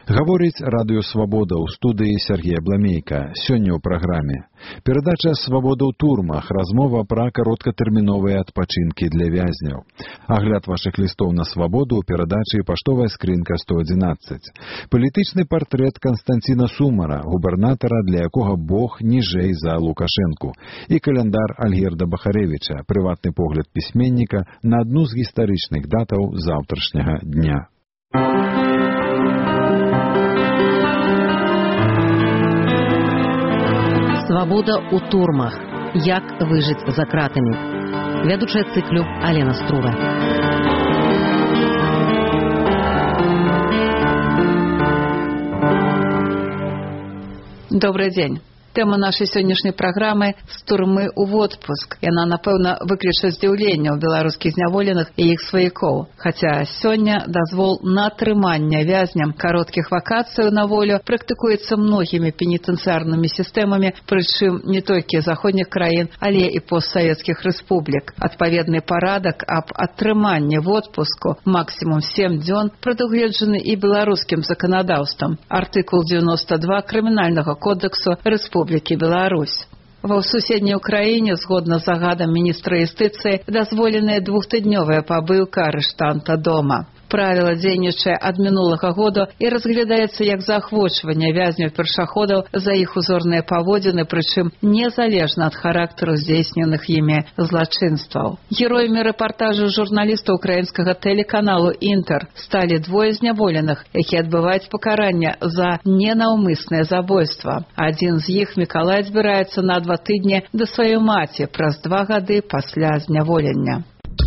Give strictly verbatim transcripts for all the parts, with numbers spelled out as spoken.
Гаворыць радыё «Свабода» ў студыі Сергея Бламейка. Сёння ў праграме. Перадача «Свабода ў турмах», размова пра кароткатэрміновыя адпачынкі для вязняў. Агляд вашых лістоў на «Свабоду» ў перадачы «Паштовая скрынка сто адзінаццаць». Палітычны партрэт Канстанціна Сумара, губернатара, для якога Бог ніжэй за Лукашэнку. І каляндар Альгерда Бахарэвіча, прыватны погляд пісьменніка на адну з гістарычных датаў заўтрашняга дня. «Свабода ў турмах. Як выжыць за кратамі». Вядучая цыклю Алена Струва. Добрый день. Тема нашай сённяшняй праграмы «З турмы ў водпуск». Яна, напэўна, выкліча здзіўленне ў беларускіх зняволеных і іх сваякоў. Хаця сёння дазвол на атрыманне вязням кароткіх вакацыяў на волю практыкуецца многімі пенітэнцыярнымі сістэмамі, прычым не толькі заходніх краін, але і постсавецкіх рэспублік. Адпаведны парадак аб атрыманні водпуску максімум сем дзён прадугледжаны і беларускім заканадаўствам. Артыкул дзевяносто два Крымінальнага кодексу Рэспублікі Беларусь. Ва суседняй Украіне, згодна з загадам міністра юстыцыі, дазволеная двухтыднёвая пабыўка арыштанта дома. Правіла дзейнічае ад мінулага году і разглядаецца як заахвочванне вязняў першаходаў за іх узорныя паводзіны, прычым незалежна ад характару здзейсненых імі злачынстваў. Героямі рэпартажу журналіста украінскага тэлеканалу «Інтэр» сталі двое зняволеных, якія адбываюць пакаранне за ненаўмыснае забойства. Адзін з іх, Мікалай, збіраецца на два тыдні да сваёй маці праз два гады пасля зняволення.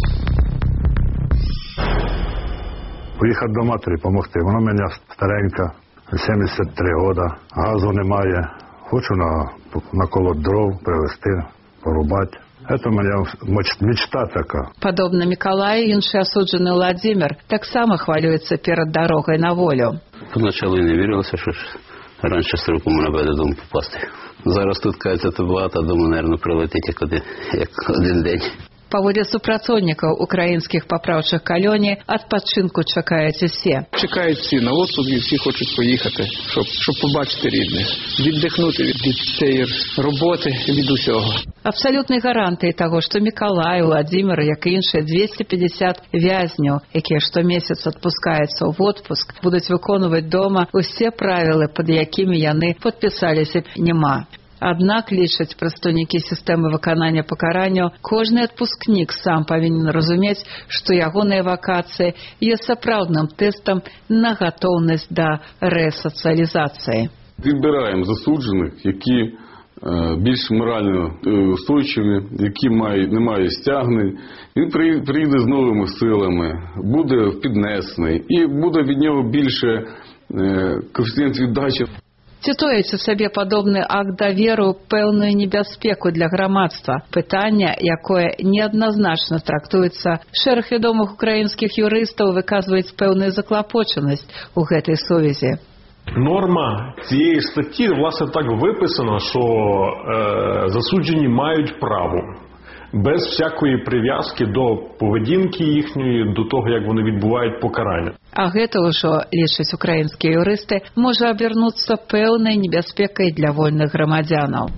Поїхати до матері, допомогти. Вона в мене старенька, сімдесят три роки, газу немає. Хочу на, наколоть дров, привезти, порубати. Це у мене мечта така. Падобна Мікалаю, інший асуджений Владимир таксама хвалюється перед дорогою на волю. Поначалу не вірилося, що ж раніше сроку мене буде додому попасти. Зараз тут, кажеться, то багато, думаю, мабуть, прилетить як один, як один день. Паводле супрацоўнікаў украінскіх папраўчых калоній, адпачынку чакаюць усе. Чекають всі на відпуск і всі хочуть поїхати, щоб, щоб побачити рідних, віддихнути від, від цієї роботи, від усього. Абсалютнай гарантыяй таго, што Мікалай, Владимир, як і іншыя двести пятьдесят вязняў, якія штомесяц адпускаюцца ў водпуск, будуць выконваць дома усе правілы, пад якімі яны падпісаліся, няма. Аднак, лічаць прадстаўнікі сістэмы выканання пакаранняў, кожны адпускнік сам павінен разумець, што ягоныя вакацыі ёсць сапраўдным тэстам на гатоўнасць да рэсацыялізацыі. Відбираємо засуджених, які е, більш морально устойчиві, які мають, не мають стягнень. Він приїде з новими силами, буде піднесений і буде від нього більше е, коефіцієнт віддачі. Ці тоіць у сабе падобны акт даверу пэўную небяспеку для грамадства. Пытанне, якое неадназначна трактуецца. Шэраг вядомых украінскіх юрыстаў выказваюць пэўную заклапочанасць у гэтай сувязі. Норма цієї статті, власне, так виписана, що е, засуджені мають право без всякої прив'язки до поведінки їхньої, до того, як вони відбувають покарання. А гэта ўжо, лічаць украінскія юрысты, можа абернуцца пэўнай небяспекай для вольных грамадзянаў.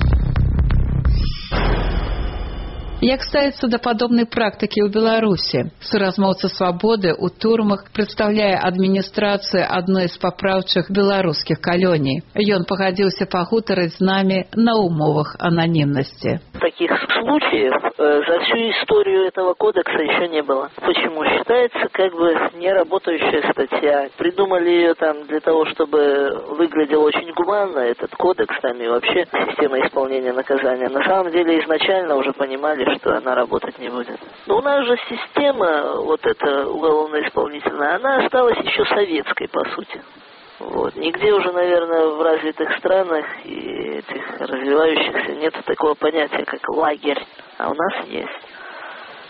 Як ставіцца да падобнай практыкі ў Беларусі? Суразмоўца «Свабоды» ў турмах прадстаўляе адміністрацыю адной з папраўчых беларускіх калоній. Ён пагадзіўся пагутарыць з намі на умовах ананімнасці. Таких случаев э, за всю историю этого кодекса еще не было. Почему? Считается как бы неработающая статья. Придумали ее там для того, чтобы выглядел очень гуманно этот кодекс там и вообще система исполнения наказания. На самом деле изначально уже понимали, что она работать не будет. Но у нас же система, вот эта уголовно-исполнительная, она осталась еще советской, по сути. Вот. Нигде уже, наверное, в развитых странах и этих развивающихся нет такого понятия, как лагерь. А у нас есть.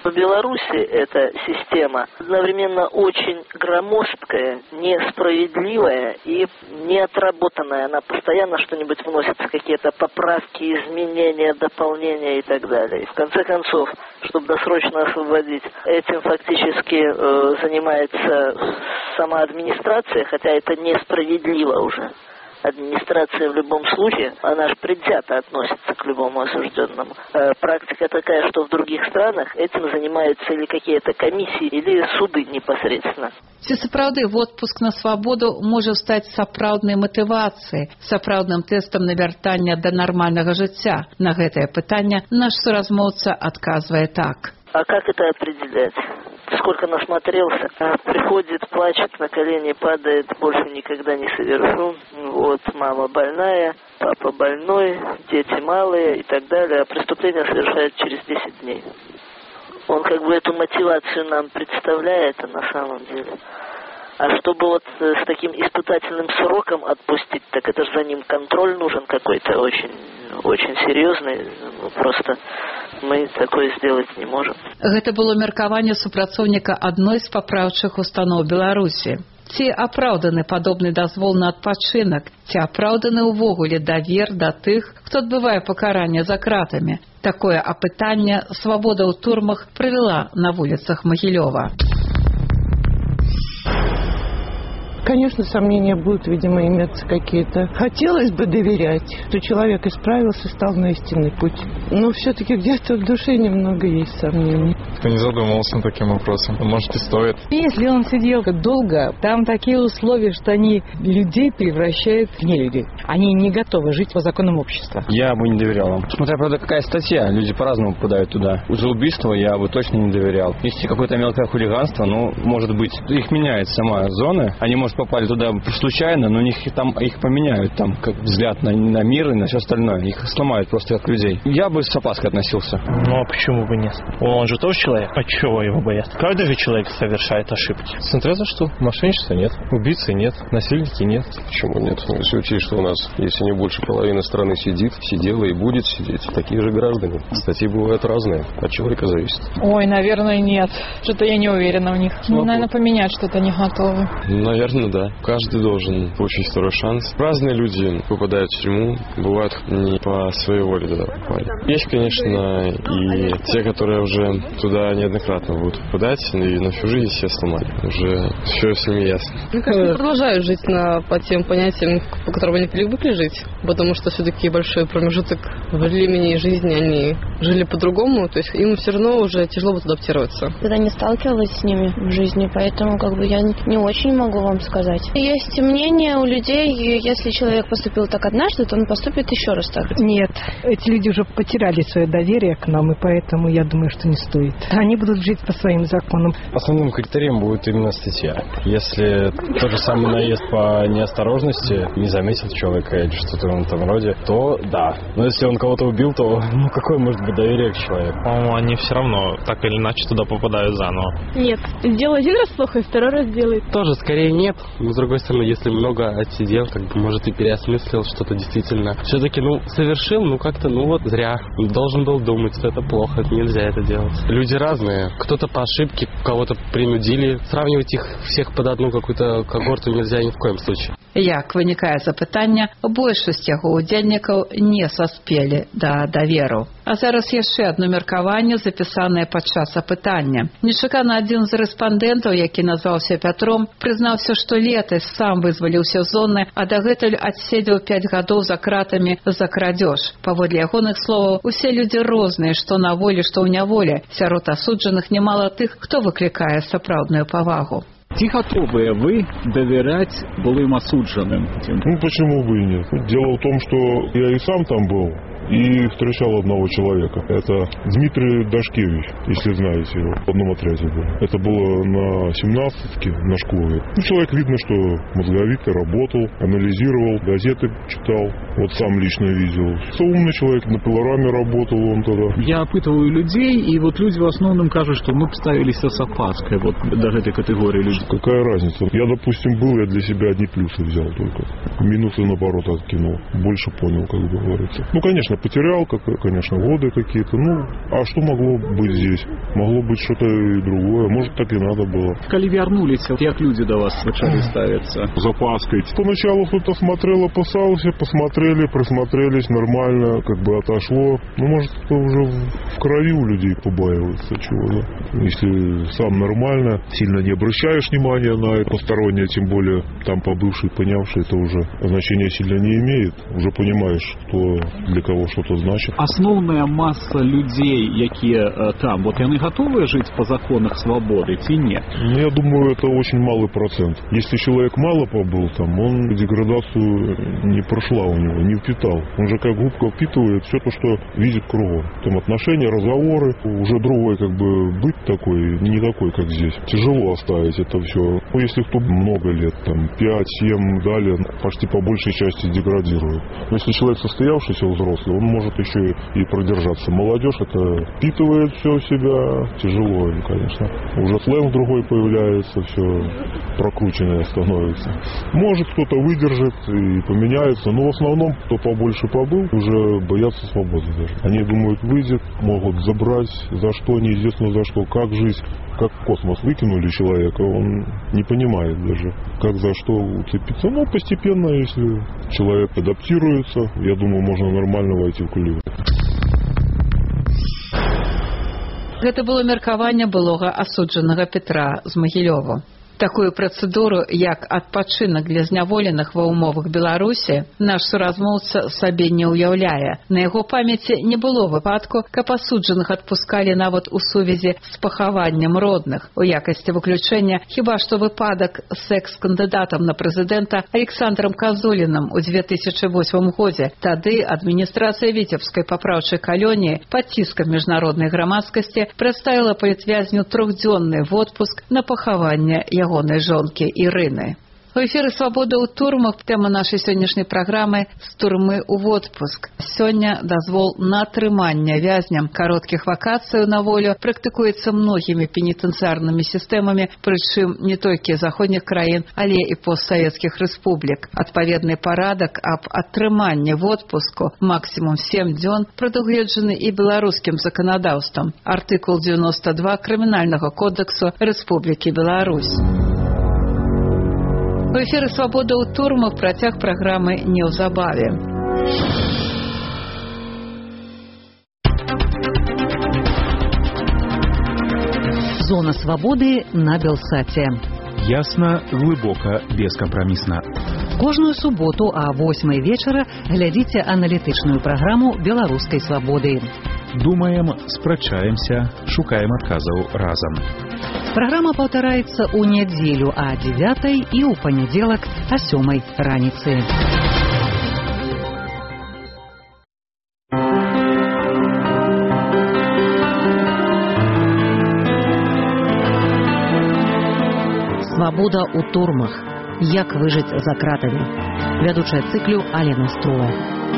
В Беларуси эта система одновременно очень громоздкая, несправедливая и неотработанная. Она постоянно что-нибудь вносится, какие-то поправки, изменения, дополнения и так далее. И в конце концов, чтобы досрочно освободить, этим фактически э, занимается сама администрация, хотя это несправедливо уже. Администрация в любом случае, она же предвзято относится к любому осужденному. Э, практика такая, что в других странах этим занимаются или какие-то комиссии, или суды непосредственно. Ці сапраўды водпуск на свабоду можа стаць сапраўднай матывацыяй, сапраўдным тэстам на вяртанне да нармальнага жыцця. На гэтае пытанне наш суразмоўца адказвае так. А как это определять? Сколько насмотрелся, приходит, плачет, на колени падает, больше никогда не совершу. Вот, мама больная, папа больной, дети малые и так далее. А преступление совершает через десять дней. Он как бы эту мотивацию нам представляет, а на самом деле. А чтобы вот с таким испытательным сроком отпустить, так это же за ним контроль нужен какой-то очень, очень серьезный. Просто мы такое сделать не можем. Гэта было меркаванне супрацоўніка адной з папраўчых устаноў Беларусі. Ці апраўданы падобны дазвол на адпачынак, ці апраўданы ўвогуле давер да тых, хто адбывае пакаранне за кратамі. Такое апытанне «Свабода ў турмах» правяла на вуліцах Магілёва. Конечно, сомнения будут, видимо, иметься какие-то. Хотелось бы доверять, что человек исправился, стал на истинный путь. Но все-таки где-то в душе немного есть сомнений. Кто не задумывался над таким вопросом? Может, и стоит. Если он сидел долго, там такие условия, что они людей превращают в нелюдей. Они не готовы жить по законам общества. Я бы не доверял вам. Смотря, правда, какая статья. Люди по-разному попадают туда. За убийство я бы точно не доверял. Если какое-то мелкое хулиганство, ну, может быть, их меняет сама зона. Они, может, попали туда случайно, но них там их поменяют, там как взгляд на, на мир и на все остальное. Их сломают просто как людей. Я бы с опаской относился. Ну а почему бы нет? Он же тоже человек. А чего его боятся? Каждый же человек совершает ошибки. Смотря за что. Мошенничества нет, убийцы нет, насильники нет. Почему нет? Если учесть, что у нас, если не больше половины страны сидит, сидела и будет сидеть, такие же граждане. Статьи бывают разные. От человека зависит. Ой, наверное, нет. Что-то я не уверена в них. Ну, наверное, поменять что-то не готовы. Наверное, да. Каждый должен получить второй шанс. Разные люди попадают в тюрьму, бывают не по своей воле туда попали. Есть, конечно, и те, которые уже туда неоднократно будут попадать, и на всю жизнь все сломали. Уже все с ними ясно. Мне кажется, они продолжают жить на, по тем понятиям, по которым они привыкли жить, потому что все-таки большой промежуток времени и жизни они жили по-другому, то есть им все равно уже тяжело будет адаптироваться. Когда не сталкивалась с ними в жизни, поэтому как бы я не очень могу вам сказать. Есть мнение у людей, если человек поступил так однажды, то он поступит еще раз так. Нет, эти люди уже потеряли свое доверие к нам, и поэтому я думаю, что не стоит. Они будут жить по своим законам. Основным критерием будет именно статья. Если тот же самый наезд по неосторожности, не заметил человека или что-то в этом роде, то да. Но если он кого-то убил, то ну какое может быть доверие к человеку? По-моему, они все равно так или иначе туда попадают заново. Нет. Сделал один раз плохо, и второй раз делает. Тоже скорее нет. Но с другой стороны, если много отсидел, как бы, может, и переосмыслил что-то действительно. Все-таки, ну, совершил, ну, как-то, ну, вот, зря. Должен был думать, что это плохо, нельзя это делать. Люди разные. Кто-то по ошибке, кого-то принудили. Сравнивать их всех под одну какую-то когорту нельзя ни в коем случае. Як вынікае запытання, большасць яго ўдзельнікаў не саспелі да даверу. А зараз яшчэ адно меркаванне, запісанае падчас апытання. Нечакана адзін з рэспандэнтаў, які назваўся Пятром, прызнаўся, што летась сам вызваліўся з зоны, а дагэтуль адседзеў пяць гадоў за кратамі за крадзеж. Паводле ягоных словаў, усе людзі розныя, што на волі, што ў няволі. Сярод асуджаных немало тых, хто выклікае сапраўдную павагу. Ці готовы вы доверять былым осужденным? Ну, почему бы и нет? Дело в том, что я и сам там был, и встречал одного человека. Это Дмитрий Дашкевич, если знаете его, в одном отряде был. Это было на семнадцатке, на школе. Ну, человек, видно, что мозговито работал, анализировал, газеты читал. Вот сам лично видел. Это умный человек, на пилораме работал он тогда. Я опытываю людей, и вот люди в основном кажут, что мы поставились с опаской вот до этой категории людей. Какая разница? Я, допустим, был, я для себя одни плюсы взял только. Минусы, наоборот, откинул. Больше понял, как бы говорится. Ну, конечно, конечно, потерял, как, конечно, годы какие-то. Ну, а что могло быть здесь? Могло быть что-то и другое. Может, так и надо было. Коли вернулись, как люди до вас начали ставиться? Запаской. Поначалу кто-то смотрел, опасался, посмотрели, присмотрелись, нормально, как бы отошло. Ну, может, кто уже в крови у людей побаивается чего-то. Если сам нормально, сильно не обращаешь внимания на это постороннее, тем более там побывший, понявший, это уже значения сильно не имеет. Уже понимаешь, кто для кого что-то значит. Основная масса людей, якія э, там, вот они готовы жить по законах свободы, или нет? Я думаю, это очень малый процент. Если человек мало побыл там, он деградацию не прошла у него, не впитал. Он же как губка впитывает все то, что видит кругом. Там отношения, разговоры, уже другой как бы быть такой, не такой, как здесь. Тяжело оставить это все. Ну, если кто много лет, там, пять-семь далее, почти по большей части деградирует. Но если человек состоявшийся, взрослый, он может еще и продержаться. Молодежь это впитывает все в себя, тяжело, конечно. Уже сленг другой появляется, все прокрученное становится. Может, кто-то выдержит и поменяется, но в основном, кто побольше побыл, уже боятся свободы даже. Они думают, выйдет, могут забрать, за что, неизвестно за что, как жить. Как в космос выкинули человека, он не понимает даже, как за что уцепиться. Но постепенно, если человек адаптируется, я думаю, можно нормально войти в колею. Гэта было меркаванне былога асуджанага Петра з Магілёва. Такую працэдуру, як адпачынак для зняволеных ва ўмовах Беларусі, наш суразмоўца сабе не ўяўляе. На яго памяці не было выпадку, каб асуджаных адпускалі нават у сувязі з пахаваннем родных. У якасці выключэння хіба што выпадак з экс-кандыдатам на прэзідэнта Александром Казуліным у две тысячи восьмым годзе. Тады адміністрацыя Віцебскай папраўчай калоніі пад ціскам міжнароднай грамадскасці прадставіла палітвязню трохдзённы водпуск на пахаванне ягонай жонкі Ірыны. У эфіры «Свабода ў турмах» тэма нашай сённяшняй праграмы «З турмы ў водпуск». Сёння дазвол на атрыманне вязням кароткіх вакацыяў на волю практыкуецца многімі пенітэнцыярнымі сістэмамі, прычым не толькі заходніх краін, але і постсавецкіх рэспублік. Адпаведны парадак аб атрыманні водпуску максімум сем дзён прадугледжаны і беларускім заканадаўствам. Артыкул девяносто два Крымінальнага кодексу Рэспублікі Беларусь. У эфіры «Свабода ў турмах» працяг праграмы неўзабаве. Зона свободы на Белсаце. Ясно, глибоко, бескомпромиссно. Кожную суботу а восьмай вечара глядзіце аналітычную праграму беларускай свабоды. Думаем, спрачаемся, шукаем адказаў разам. Праграма паўтараецца ў нядзелю а дзевятай і ў панядзелак а сёмай раніцы. Свабода ў турмах. Як выжыць за кратамі. Вядучая цыклю Алена Струла.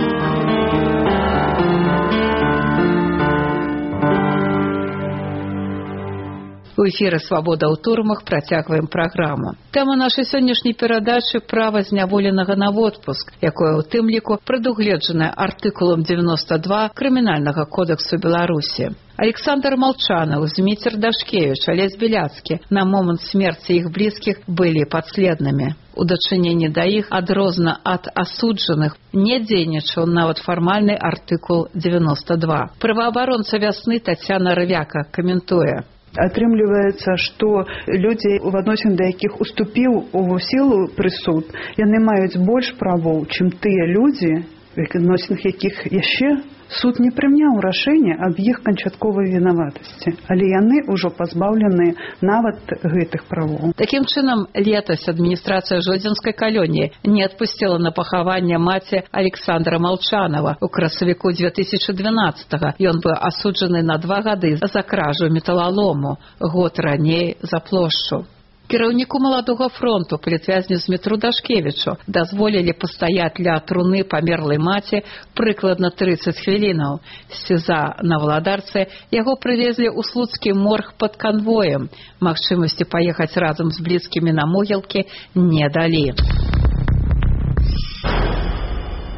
У эфіры «Свабода ў турмах» працягваем праграму. Тэма нашай сённяшняй перадачы права зняволенага на водпуск, якое ў тым ліку прадугледжанае артыкулам девяносто два Крымінальнага кодексу Беларусі. Александр Молчанов, Зміцер Дашкевич, Олесь Беляцкі на момант смерці іх блізкіх былі падследнымі. У дачыненні да іх адрозна ад асуджаных не дзейнічаў нават фармальны артыкул девяносто два. Праваабаронца вясны Тацяна Рывяка каментуе. Атрымліваецца, што людзі, у адносін да якіх уступіў у сілу прысуд, яны маюць больш правоў, чым тыя людзі, у адносінах якіх яшчэ суд не прыняў рашэнне аб іх канчатковай вінаватасці, але яны ўжо пазбаўлены нават гэтых правоў. Такім чынам, летась адміністрацыя Жодзінскай калоніі не адпусціла на пахаванне маці Александра Молчанова у красавіку две тысячи двенадцатага. Ён быў асуджаны на два гады за кражу металалому, год раней за плошчу. Кіраўніку маладога фронту, палітвязню Змітру Дашкевічу, дазволілі пастаяць ля труны памерлай маці прыкладна тридцать хвілінаў. З СІЗА на Валадарцы яго прывезлі ў слуцкі морг пад канвоем. Магчымасці паехаць разам з блізкімі на могілкі не далі.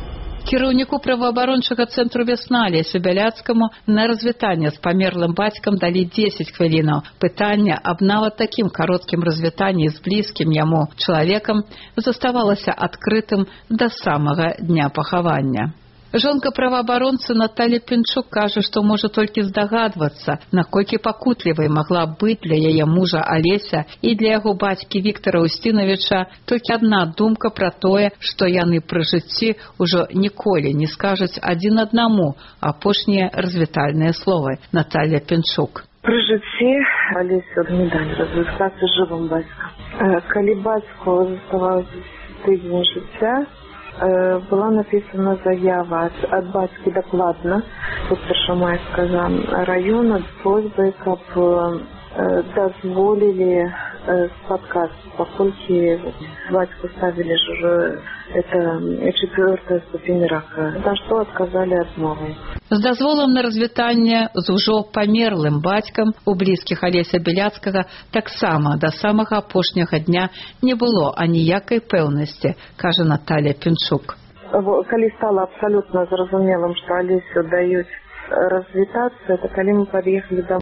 Кіраўніку праваабарончага цэнтру «Вясна» Алесю Бяляцкаму на развітанне з памерлым бацькам далі дзесяць хвілінаў. Пытанне аб нават такім кароткім развітанні з блізкім яму чалавекам заставалася адкрытым да самага дня пахавання. Жонка праваабаронцы Наталья Пінчук кажа, што можа толькі здагадвацца, наколькі пакутлівай магла быць для яе мужа Алеся і для яго бацькі Віктара Устіновіча толькі адна думка пра тое, што яны пры жыцці ўжо ніколі не скажуць адзін аднаму апошнія развітальныя словы. Наталья Пінчук. Пры жыцці Алесю не далі развітацца жывым бацькам. Калі бацьку заставалася тыдзень жыцця, была написана заява от, от бацькі дакладна тут Першамайскага района з просьбай, каб э, дазволілі э, спаткацца, паколькі бацьку ставілі ж уже это четвертая ступень рака, на што адказалі адмовай. З дазволам на развітанне з ужо памерлым бацькам у блізкіх Алеся Бяляцкага таксама да самага апошняга дня не было аніякай пэўнасці, кажа Наталья Пінчук. Калі стала абсалютна зразумелым, што Алесю даюць развітацца, это калі мы пад'ехалі да